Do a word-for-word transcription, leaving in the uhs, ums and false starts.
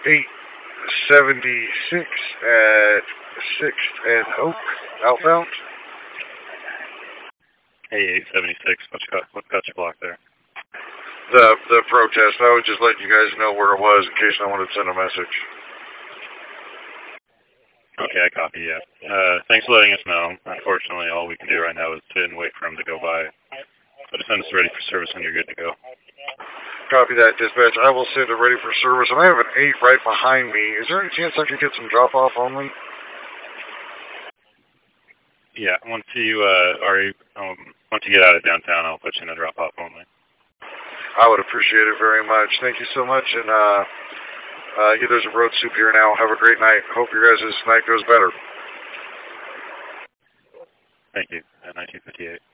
eight seventy-six at sixth and Oak, outbound. Hey, eight seventy-six, what got, what got you blocked there? The the protest. I was just letting you guys know where it was in case I wanted to send a message. Okay, I copy, yeah. Uh, thanks for letting us know. Unfortunately, all we can do right now is sit and wait for him to go by. But send us ready for service when you're good to go. Copy that, dispatch. I will send it ready for service, and I have an eight right behind me. Is there any chance I could get some drop-off only? Yeah, once you, uh, are, um, once you get out of downtown, I'll put you in a drop-off only. I would appreciate it very much. Thank you so much, and, uh, uh, yeah, there's a road soup here now. Have a great night. Hope your guys' night goes better. Thank you. At nineteen fifty-eight.